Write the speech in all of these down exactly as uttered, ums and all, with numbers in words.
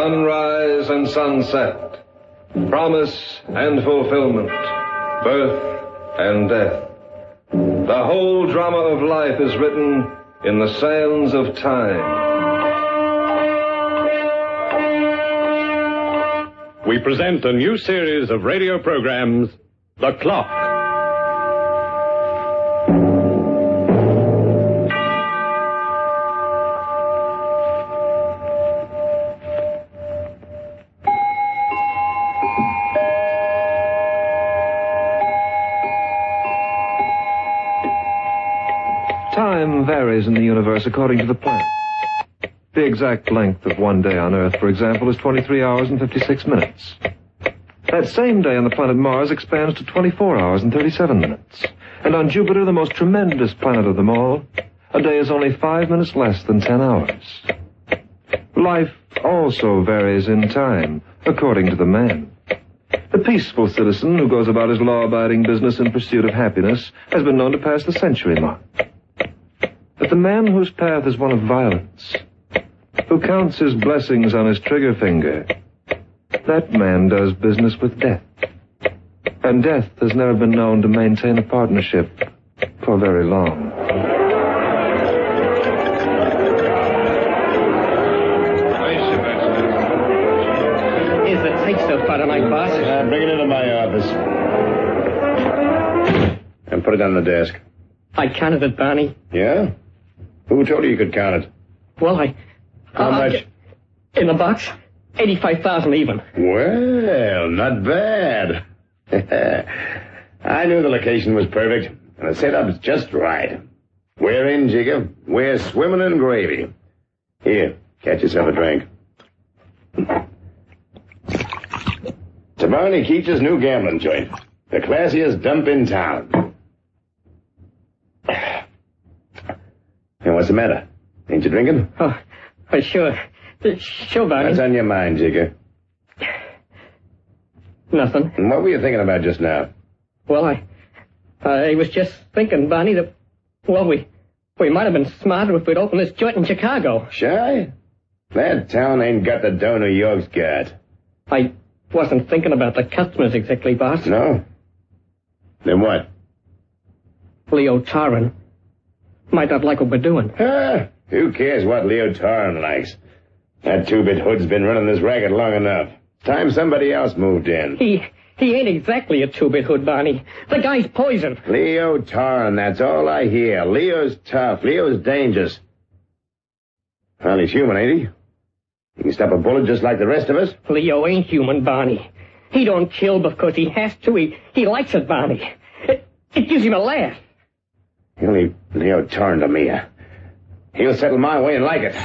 sunrise and sunset, promise and fulfillment, birth and death. The whole drama of life is written in the sands of time. We present a new series of radio programs, The Clock. Time varies in the universe according to the planets. The exact length of one day on Earth, for example, is twenty-three hours and fifty-six minutes. That same day on the planet Mars expands to twenty-four hours and thirty-seven minutes. And on Jupiter, the most tremendous planet of them all, a day is only five minutes less than ten hours. Life also varies in time, according to the man. The peaceful citizen who goes about his law-abiding business in pursuit of happiness has been known to pass the century mark. But the man whose path is one of violence, who counts his blessings on his trigger finger, that man does business with death. And death has never been known to maintain a partnership for very long. Here's the take stuff for tonight, boss. Uh, bring it into my office. And put it on the desk. I counted it, Barney. Yeah? Who told you you could count it? Well, I... How uh, much? In the box, eighty-five thousand even. Well, not bad. I knew the location was perfect, and the setup's just right. We're in, Jigger. We're swimming in gravy. Here, catch yourself a drink. It's Barney Keach's new gambling joint. The classiest dump in town. Hey, what's the matter? Ain't you drinking? Oh, uh, sure. Uh, sure, Barney. What's on your mind, Jigger? Nothing. And what were you thinking about just now? Well, I... I was just thinking, Barney, that... Well, we... We might have been smarter if we'd opened this joint in Chicago. Shy? That town ain't got the dough New York's got. I wasn't thinking about the customers exactly, boss. No? Then what? Leo Tarrin might not like what we're doing. Ah, who cares what Leo Tarrin likes? That two-bit hood's been running this racket long enough. Time somebody else moved in. He... He ain't exactly a two-bit hood, Barney. The guy's poison. Leo Tarrin, that's all I hear. Leo's tough. Leo's dangerous. Well, he's human, ain't he? He can stop a bullet just like the rest of us. Leo ain't human, Barney. He don't kill because he has to. He, he likes it, Barney. It, it gives him a laugh. He'll leave Leo Tarrin to me. He'll settle my way and like it.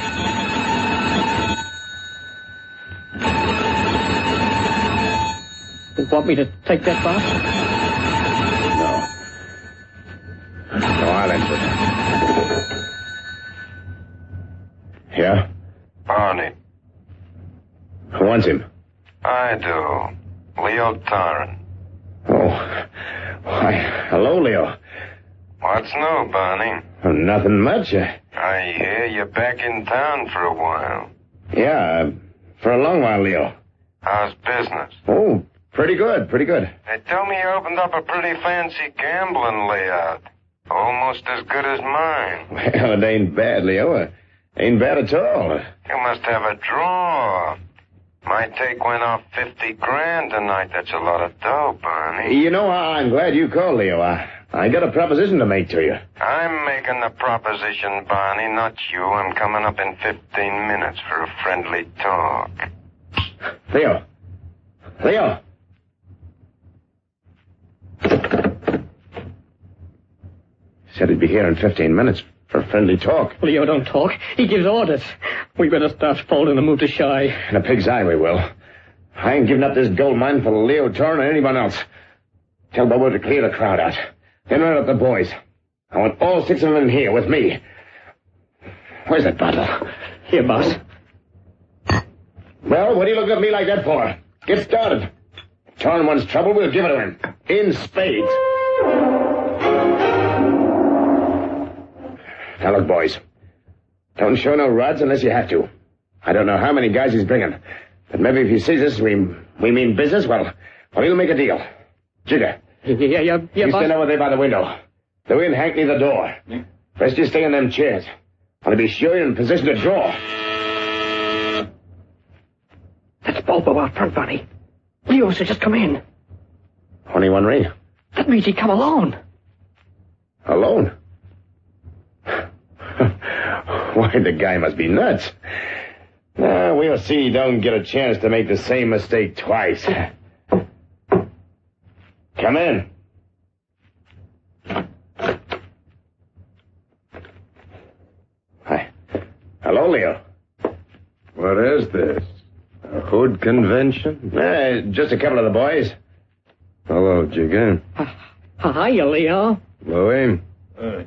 You want me to take that, boss? No. No, I'll answer it. Yeah? Barney. Who wants him? I do. Leo Tarrin. Oh. Why, hello, Leo. What's new, Barney? Oh, nothing much. Uh, I hear you're back in town for a while. yeah, uh, for a long while, Leo. How's business? Oh, pretty good, pretty good. They tell me you opened up a pretty fancy gambling layout. Almost as good as mine. Well, it ain't bad, Leo. Uh, ain't bad at all. You must have a draw. My take went off fifty grand tonight. That's a lot of dough, Barney. You know, I'm glad you called, Leo. I, I got a proposition to make to you. I'm making the proposition, Barney, not you. I'm coming up in fifteen minutes for a friendly talk. Leo. Leo. Said he'd be here in fifteen minutes for friendly talk. Leo don't talk. He gives orders. We better start folding and move to Shy. In a pig's eye we will. I ain't giving up this gold mine for Leo Tarrin or anyone else. Tell Bobo to clear the crowd out. Then round up the boys. I want all six of them in here with me. Where's that bottle? Here, boss. Well, what are you looking at me like that for? Get started. If Tarrin wants trouble, we'll give it to him. In spades. Now look, boys. Don't show no rods unless you have to. I don't know how many guys he's bringing. But maybe if he sees us, we we mean business, well, well, he'll make a deal. Jigger. Yeah, yeah, yeah, You boss. stand over there by the window. The wind hank near the door. Rest you stay in them chairs. Want to be sure you're in position to draw. That's Bulbo out front, Barney. Leo's just come in. Only one ring. That means he come alone. Alone? Why, the guy must be nuts. Uh, we'll see he don't get a chance to make the same mistake twice. Come in. Hi. Hello, Leo. What is this? A hood convention? Uh, just a couple of the boys. Hello, Jigger. Hiya, Leo. Louie. Hi.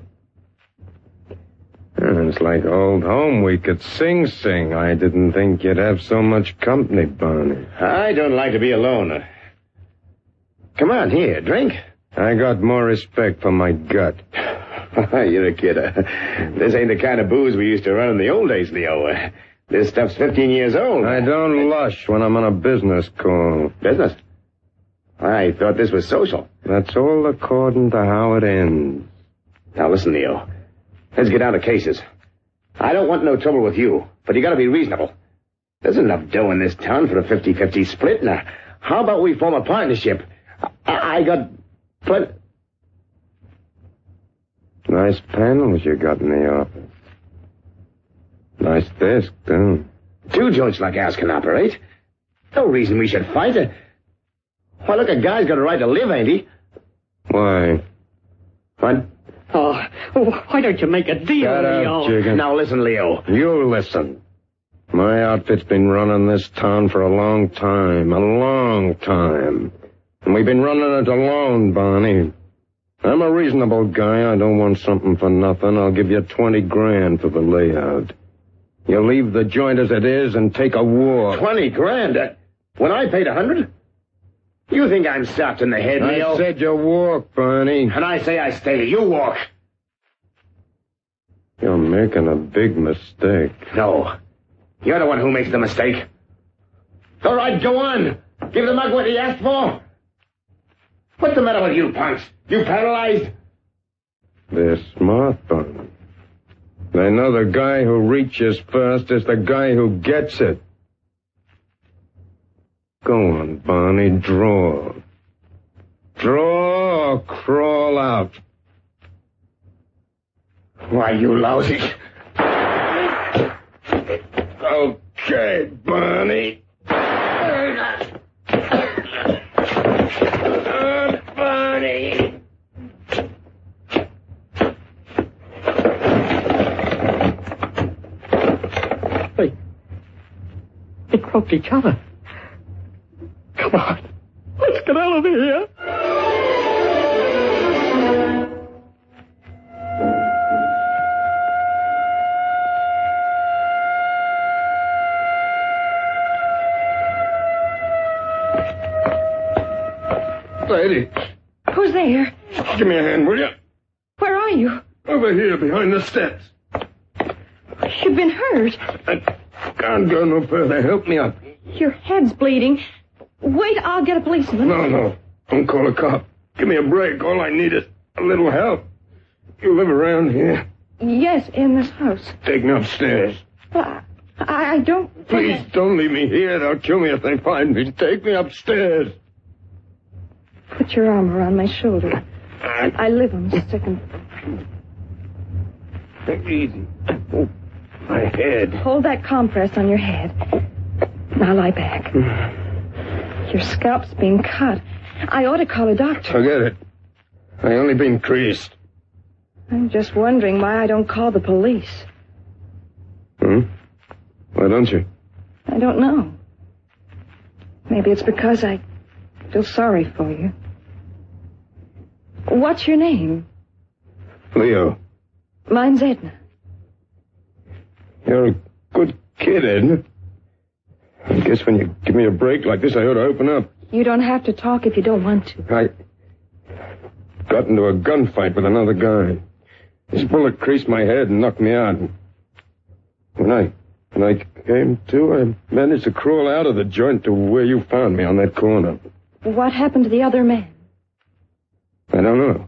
It's like old home week at Sing Sing. I didn't think you'd have so much company, Barney. I don't like to be alone. Come on, here, drink. I got more respect for my gut. You're a kid. Uh, this ain't the kind of booze we used to run in the old days, Leo. Uh, this stuff's fifteen years old. I don't lush when I'm on a business call. Business? I thought this was social. That's all according to how it ends. Now listen, Leo. Let's get down to cases. I don't want no trouble with you, but you gotta be reasonable. There's enough dough in this town for a fifty-fifty split. Now, how about we form a partnership? I, I got plenty... Nice panels you got in the office. Nice desk, too. Two joints like ours can operate. No reason we should fight it. Why, look, a guy's got a right to live, ain't he? Why? What? Oh, why don't you make a deal, Shut Leo? up, Jigger. Now listen, Leo. You listen. My outfit's been running this town for a long time. A long time. And we've been running it alone, Barney. I'm a reasonable guy. I don't want something for nothing. I'll give you twenty grand for the layout. You leave the joint as it is and take a walk. Twenty grand? Uh, when I paid a hundred? You think I'm soft in the head, Leo? I said you walk, Barney. And I say I stay. You walk. You're making a big mistake. No. You're the one who makes the mistake. All right, go on. Give the mug what he asked for. What's the matter with you, punks? You paralyzed? They're smart, Barney. They know the guy who reaches first is the guy who gets it. Go on, Barney, draw. Draw or crawl out. Why, you lousy... Okay, Barney. Barney! They, they croaked each other. Come on. Let's get out of here. Lady, Who's there? give me a hand, will you? Where are you? Over here, behind the steps. You've been hurt. I can't go no further. Help me up. Your head's bleeding. Wait, I'll get a policeman. No, no. Don't call a cop. Give me a break. All I need is a little help. You live around here. Yes, in this house. Take me upstairs. Well, I, I don't... Please don't leave me here. They'll kill me if they find me. Take me upstairs. Put your arm around my shoulder. I live on the second. Take it easy. Oh, my head. Hold that compress on your head. Now lie back. Your scalp's being cut. I ought to call a doctor. Forget it. I only been creased. I'm just wondering why I don't call the police. Hmm? Why don't you? I don't know. Maybe it's because I feel sorry for you. What's your name? Leo. Mine's Edna. You're a good kid, Edna. I guess when you give me a break like this, I ought to open up. You don't have to talk if you don't want to. I got into a gunfight with another guy. His bullet creased my head and knocked me out. When I When I came to, I managed to crawl out of the joint to where you found me on that corner. What happened to the other man? I don't know.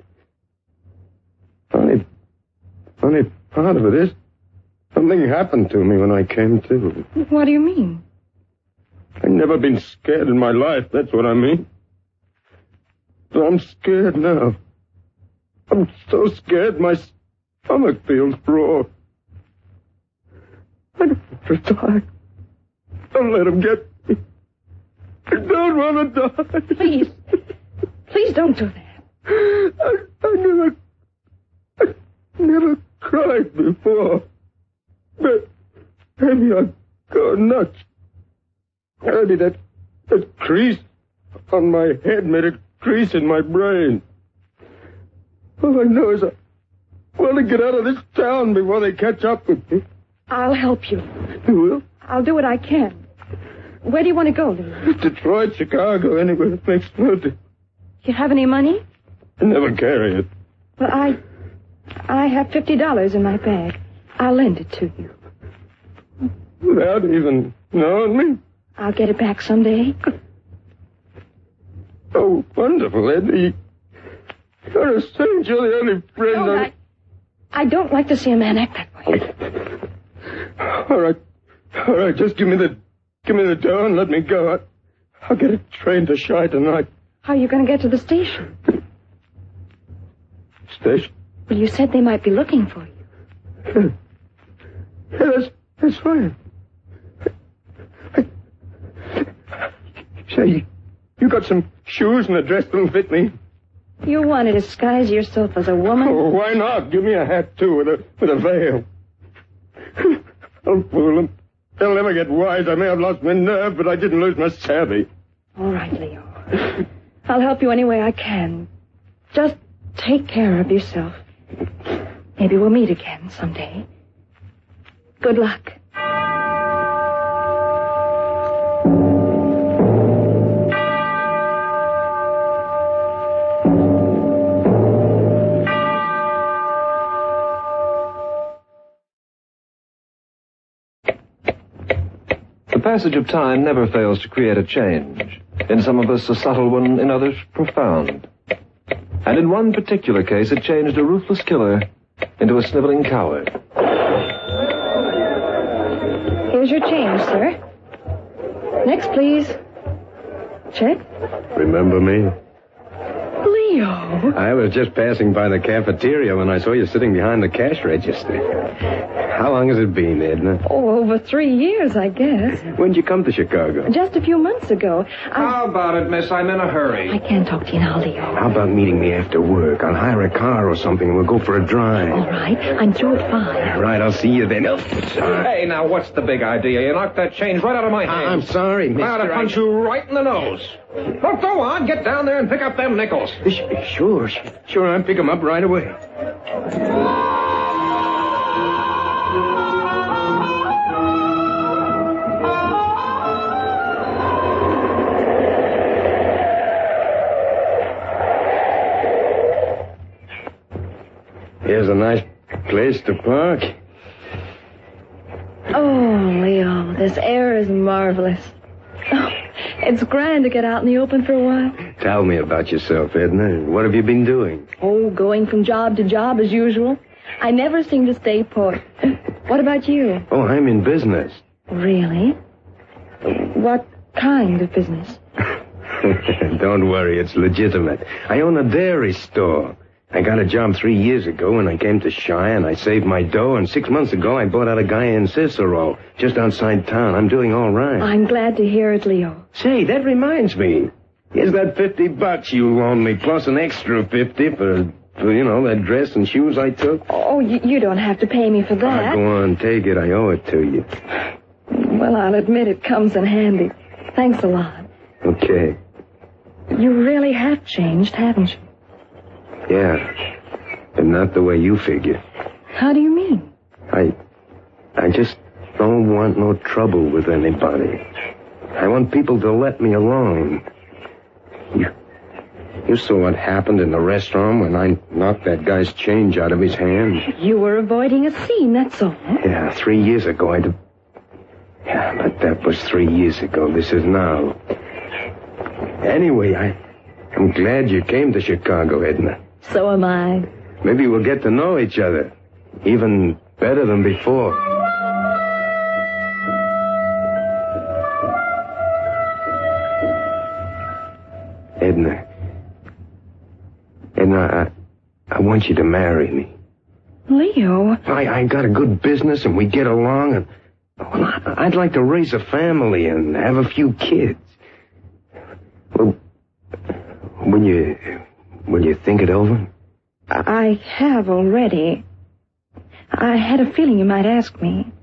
Funny, funny part of it is, something happened to me when I came to. What do you mean? I've never been scared in my life, that's what I mean. But I'm scared now. I'm so scared my stomach feels raw. I don't want to die. Don't let him get me. I don't want to die. Please. Please don't do that. I, I never... I never cried before. But maybe I go nuts. Maybe that, that crease on my head made a crease in my brain. All I know is I want to get out of this town before they catch up with me. I'll help you. You will? I'll do what I can. Where do you want to go, Leo? Detroit, Chicago, anywhere. It makes no difference. You have any money? I never carry it. Well, I... I have fifty dollars in my bag. I'll lend it to you. Without even knowing me? I'll get it back someday. Oh, wonderful, Eddie. You're a saint. You're the only friend No, I... I don't like to see a man act that way. All right. All right, just give me the... Give me the dough and let me go. I, I'll get a train to Chi tonight. How are you going to get to the station? Station? Well, you said they might be looking for you. Yeah, that's, that's fine. Say, you got some shoes and a dress that'll fit me? You want to disguise yourself as a woman? Oh, why not? Give me a hat, too, with a with a veil. I'll fool them. They'll never get wise. I may have lost my nerve, but I didn't lose my savvy. All right, Leo. I'll help you any way I can. Just take care of yourself. Maybe we'll meet again someday. Good luck. The passage of time never fails to create a change. In some of us, a subtle one, in others, profound. And in one particular case, it changed a ruthless killer into a sniveling coward. Here's your change, sir. Next, please. Check. Remember me? Leo. I was just passing by the cafeteria when I saw you sitting behind the cash register. How long has it been, Edna? Oh, over three years, I guess. When'd you come to Chicago? Just a few months ago. I... How about it, miss? I'm in a hurry. I can't talk to you now, Leo. How about meeting me after work? I'll hire a car or something and we'll go for a drive. All right. I'm through at five. Right, I'll see you then. Oh, Hey, now, what's the big idea? You knocked that change right out of my hand. I'm sorry, mister. I ought to punch you right in the nose. Well, go on. Get down there and pick up them nickels. Sure, sure. I'll pick them up right away. Here's a nice place to park. Oh, Leo, this air is marvelous. Oh, it's grand to get out in the open for a while. Tell me about yourself, Edna. What have you been doing? Oh, going from job to job as usual. I never seem to stay put. What about you? Oh, I'm in business. Really? What kind of business? Don't worry, it's legitimate. I own a dairy store. I got a job three years ago when I came to Chi, and I saved my dough, and six months ago I bought out a guy in Cicero, just outside town. I'm doing all right. I'm glad to hear it, Leo. Say, that reminds me. Here's that fifty bucks you loaned me, plus an extra fifty for, for you know, that dress and shoes I took. Oh, you, you don't have to pay me for that. Ah, go on, take it. I owe it to you. Well, I'll admit it comes in handy. Thanks a lot. Okay. You really have changed, haven't you? Yeah, but not the way you figure. How do you mean? I, I just don't want no trouble with anybody. I want people to let me alone. You, you saw what happened in the restaurant when I knocked that guy's change out of his hand. You were avoiding a scene, that's all. Yeah, three years ago I de- Yeah, but that was three years ago. This is now. Anyway, I, I'm glad you came to Chicago, Edna. So am I. Maybe we'll get to know each other. Even better than before. Edna. Edna, I, I want you to marry me. Leo. I, I got a good business and we get along and... Well, I, I'd like to raise a family and have a few kids. Well, will you... Will you think it over? I have already. I had a feeling you might ask me.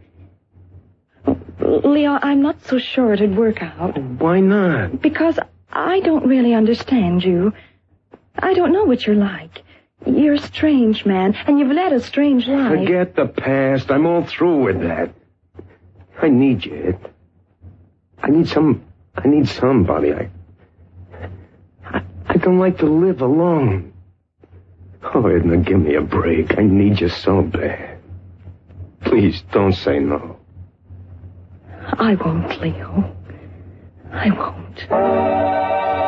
Leo, I'm not so sure it'd work out. Why not? Because I don't really understand you. I don't know what you're like. You're a strange man, and you've led a strange life. Forget the past. I'm all through with that. I need you, Ed. I need some... I need somebody. I... I, I don't like to live alone. Oh, Edna, give me a break. I need you so bad. Please, don't say no. I won't, Leo. I won't.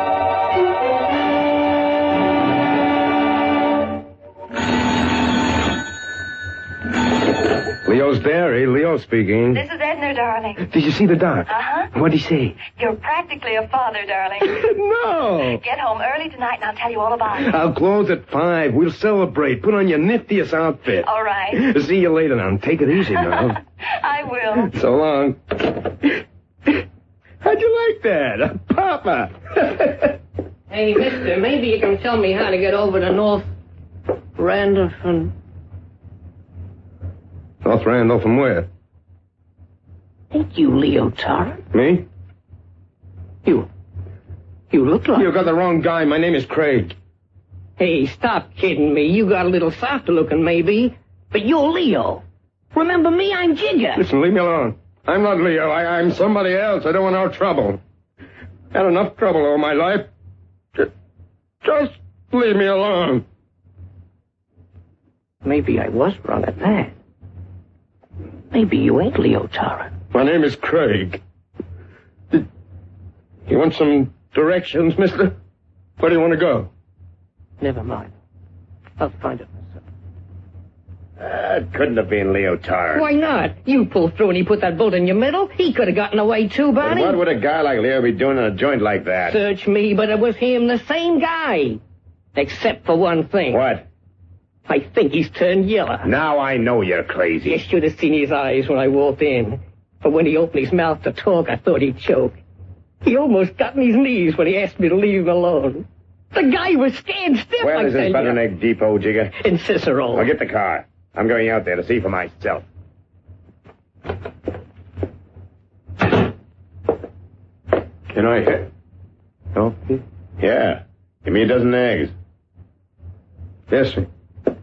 Leo's Dairy. Leo speaking. This is Edna, darling. Did you see the doc? Uh-huh. What'd he say? You're practically a father, darling. No. Get home early tonight and I'll tell you all about it. I'll close at five. We'll celebrate. Put on your niftiest outfit. All right. See you later now. Take it easy now. I will. So long. How'd you like that? Papa. Hey, mister, maybe you can tell me how to get over to North Randolph and... North Randolph from where? Ain't you Leo Tarrant? Me? You... You look like... You got the wrong guy. My name is Craig. Hey, stop kidding me. You got a little softer looking, maybe. But you're Leo. Remember me? I'm Jigger. Listen, leave me alone. I'm not Leo. I, I'm somebody else. I don't want no trouble. Had enough trouble all my life. Just, just leave me alone. Maybe I was wrong at that. Maybe you ain't Leo Tarrant. My name is Craig. Did, you want some directions, mister? Where do you want to go? Never mind. I'll find it myself. Uh, it couldn't have been Leo Tarrant. Why not? You pulled through and he put that bolt in your middle. He could have gotten away too, But Barney. what would a guy like Leo be doing in a joint like that? Search me, but it was him, the same guy. Except for one thing. What? I think he's turned yellow. Now I know you're crazy. You should have seen his eyes when I walked in. But when he opened his mouth to talk, I thought he'd choke. He almost got on his knees when he asked me to leave him alone. The guy was scared stiff. Where I is tell this you. Butter Egg Depot, Jigger? In Cicero. I'll get the car. I'm going out there to see for myself. Can I... Oh? Yeah. Give me a dozen eggs. Yes, sir.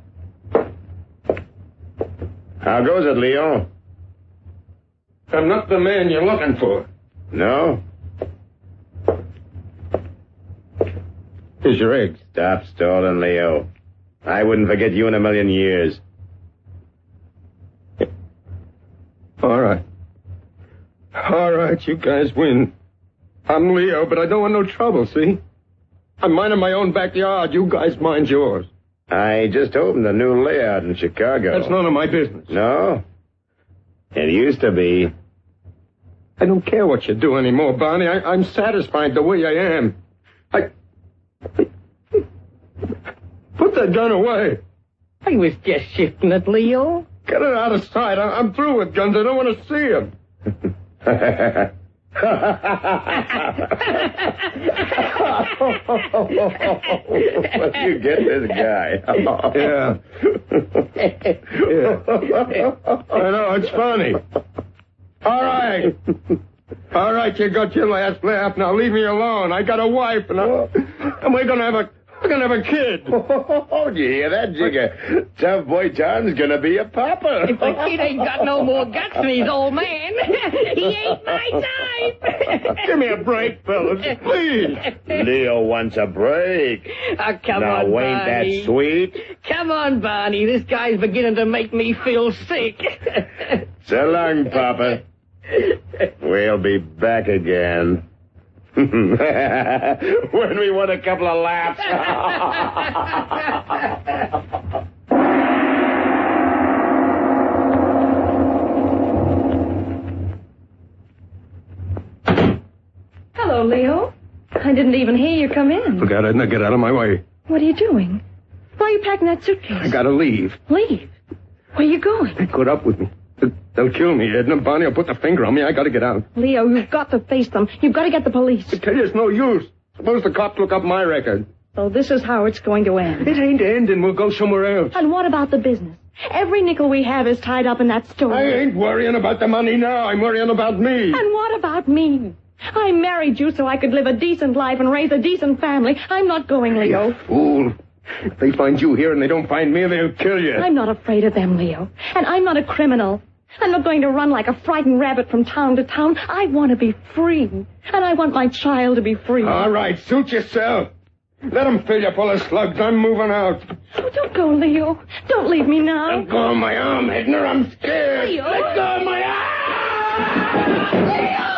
How goes it, Leo? I'm not the man you're looking for. No? Here's your eggs. Stop stalling, Leo. I wouldn't forget you in a million years. All right. All right, you guys win. I'm Leo, but I don't want no trouble, see? I'm minding my own backyard. You guys mind yours. I just opened a new layout in Chicago. That's none of my business. No? It used to be. I don't care what you do anymore, Barney. I, I'm satisfied the way I am. I... Put that gun away. I was just shifting it, Leo. Get it out of sight. I, I'm through with guns. I don't want to see them. You get this guy. Yeah. Yeah. I know, it's funny. All right. All right, you got your last laugh. Now leave me alone. I got a wife, and, I, and we're going to have a... We're going to have a kid. Oh, do you hear that, Jigger? Tough boy John's going to be a papa. If the kid ain't got no more guts than his old man, he ain't my type. Give me a break, fellas, please. Leo wants a break. Oh, come now, on, ain't Barney. that sweet? Come on, Barney. This guy's beginning to make me feel sick. So long, Papa. We'll be back again. When we want a couple of laughs. Hello, Leo. I didn't even hear you come in. Forget it. Now get out of my way. What are you doing? Why are you packing that suitcase? I gotta leave. Leave? Where are you going? They caught up with me. They'll kill me, Edna. Bonnie will put the finger on me. I gotta get out. Leo, you've got to face them. You've got to get the police. I tell you, it's no use. Suppose the cops look up my record. So this is how it's going to end. It ain't ending. We'll go somewhere else. And what about the business? Every nickel we have is tied up in that store. I ain't worrying about the money now. I'm worrying about me. And what about me? I married you so I could live a decent life and raise a decent family. I'm not going, Leo. You fool. If they find you here and they don't find me, they'll kill you. I'm not afraid of them, Leo. And I'm not a criminal. I'm not going to run like a frightened rabbit from town to town. I want to be free. And I want my child to be free. All right, suit yourself. Let them fill you full of slugs. I'm moving out. Oh, don't go, Leo. Don't leave me now. Let go of my arm, Edna. I'm scared. Leo. Let go of my arm!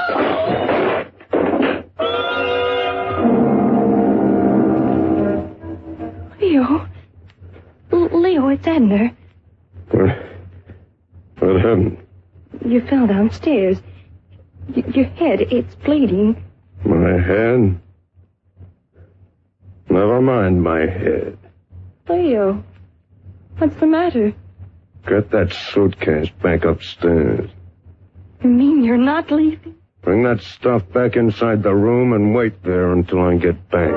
Leo. L- Leo, it's Edna. What? What happened? You fell downstairs. Y- your head, it's bleeding. My head? Never mind my head. Leo, what's the matter? Get that suitcase back upstairs. You mean you're not leaving? Bring that stuff back inside the room and wait there until I get back.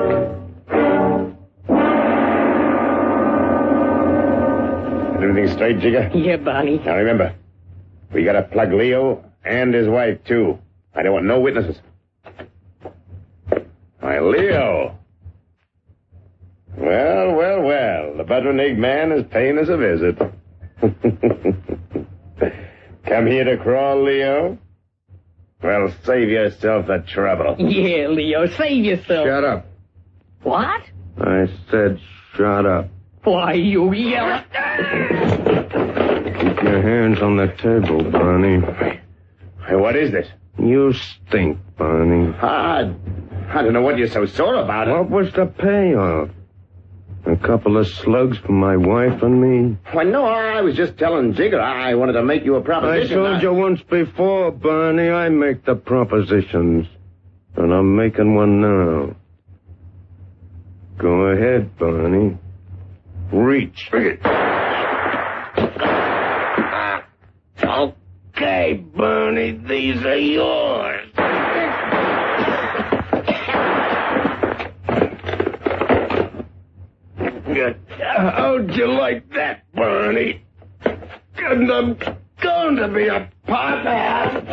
Everything straight, Jigger? Yeah, Barney. Now remember, we gotta plug Leo and his wife, too. I don't want no witnesses. Why, Leo. Well, well, well. The Budrenig man is paying us a visit. Come here to crawl, Leo? Well, save yourself the trouble. Yeah, Leo, save yourself. Shut up. What? I said shut up. Why, you yell. Keep your hands on the table, Barney. Hey, what is this? You stink, Barney. I, I don't know what you're so sore about. What was the payoff? A couple of slugs for my wife and me? Why, no, I was just telling Jigger I wanted to make you a I proposition. told you once before, Barney, I make the propositions. And I'm making one now. Go ahead, Barney. Reach. Okay, Barney, these are yours. How'd you like that, Barney? And I'm going to be a pothead.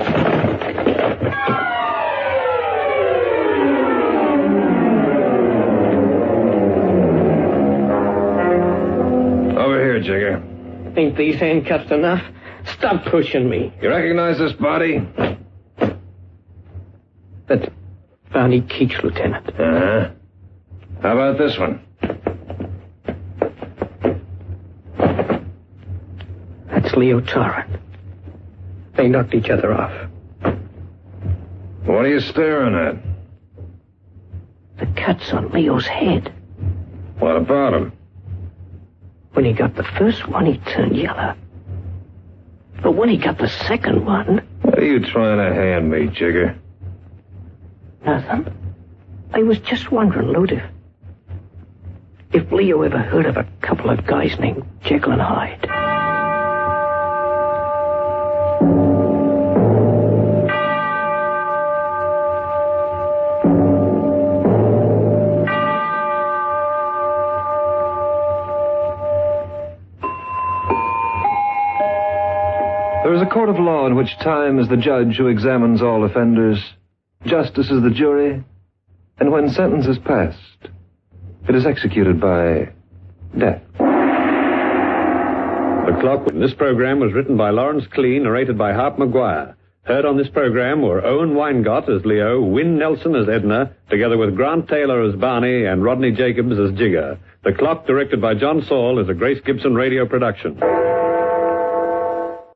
Over here, Jigger. Think these handcuffs enough? Stop pushing me. You recognize this body? That's Barney Keach, Lieutenant. Uh-huh. How about this one? That's Leo Torrent. They knocked each other off. What are you staring at? The cuts on Leo's head. What about him? When he got the first one, he turned yellow. But when he got the second one... What are you trying to hand me, Jigger? Nothing. I was just wondering, Lute, if... if Leo ever heard of a couple of guys named Jekyll and Hyde. There is a court of law in which time is the judge who examines all offenders, justice is the jury, and when sentence is passed, it is executed by death. The Clock. This program was written by Lawrence Clean, narrated by Hart McGuire. Heard on this program were Owen Weingott as Leo, Win Nelson as Edna, together with Grant Taylor as Barney and Rodney Jacobs as Jigger. The Clock, directed by John Saul, is a Grace Gibson radio production.